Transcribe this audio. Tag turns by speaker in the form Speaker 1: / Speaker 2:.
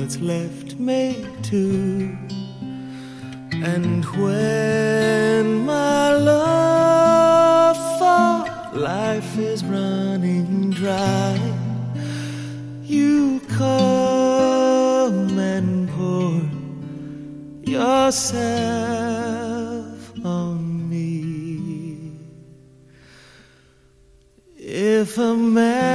Speaker 1: what's left made two. And when my love for life is running dry, you come and pour yourself on me. If a man